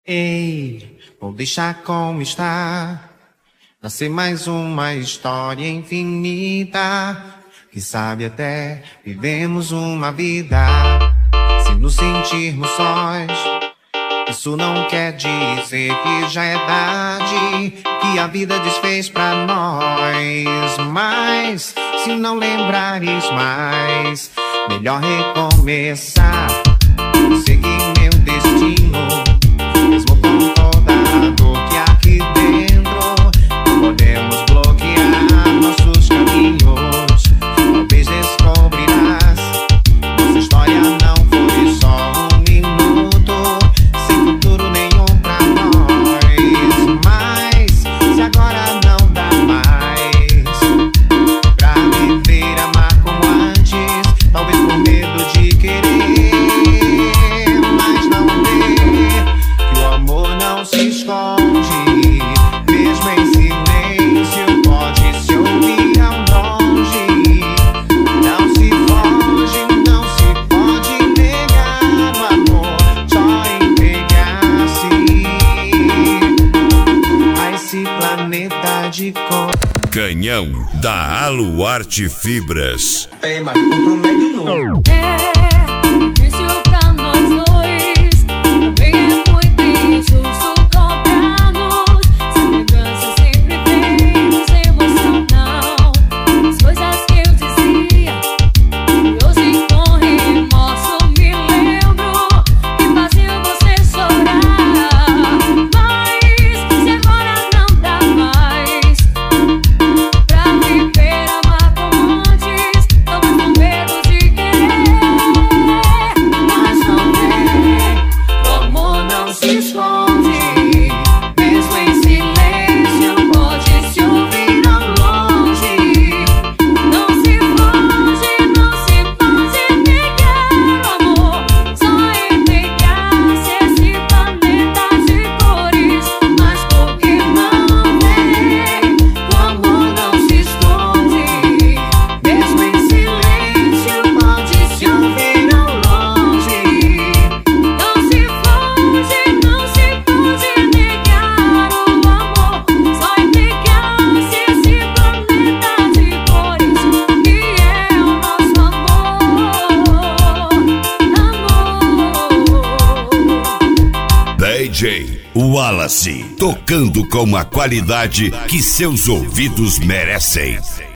Ei, vou deixar como está. Nascer mais uma história infinita. Quem sabe até vivemos uma vida. Se nos sentirmos sós, isso não quer dizer que já é tarde, que a vida desfez pra nós. Mas se não lembrares mais, melhor recomeçar, seguir meu destino, mesmo com toda a dor que há aqui dentro. Podemos bloquear nossos caminhos, talvez descobrirás, nossa história não foi só um minuto, sem futuro nenhum pra nós. Mas se agora não dá mais pra viver, amar como antes, talvez por medo de querer, mas não vê que o amor não se esconde, mesmo em silêncio pode se ouvir ao longe. Não se foge, não se pode negar o amor, só entregar-se a esse planeta de cor. Canhão da Aluarte Fibras. Ei, mas pro meio de novo. Difícil pra nós dois, também é muito injusto cobrarmos. Semelhança sempre vem nos emocionar. As coisas que eu dizia, e hoje com remorso me lembro, que faziam você chorar. Mas se agora não dá mais pra viver, amar como antes, talvez com medo de querer, mas não vê, o amor não se esconde, mesmo em silêncio pode se ouvir ao longe. Não se foge, não se pode negar o amor, só entregar-se a esse planeta de cores. Mas por que não vê, o amor não se esconde, mesmo em silêncio pode se ouvir ao longe. Não se foge, não se pode negar o amor, só entregar-se a esse planeta de cores, que é o nosso amor. DJ Wallace, tocando com a qualidade que seus ouvidos merecem.